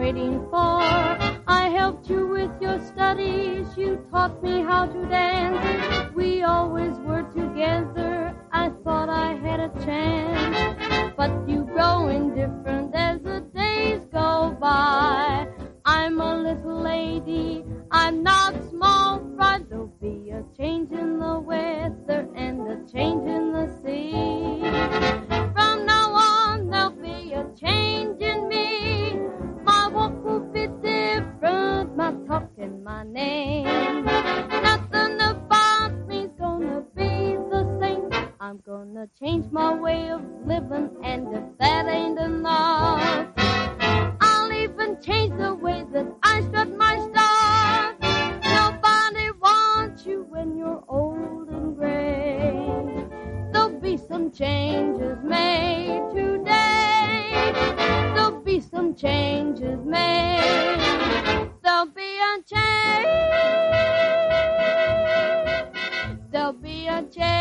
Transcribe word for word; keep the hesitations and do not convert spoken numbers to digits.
waiting for. I helped you with your studies, you taught me how to dance. We always were together, I thought I had a chance. But you grow indifferent as the days go by. I'm a little lady, I'm not small fry. There'll be a change in the weather and a change in the sea. From now on there'll be a change in me. My walk will be different, my talk and my name. Nothing about me's gonna be the same. I'm gonna change my way of living, and if that ain't enough, I'll even change the way that I strut my stuff. Nobody wants you when you're old and gray. There'll be some changes made today. There'll be some changes made. There'll be a change. There'll be a change.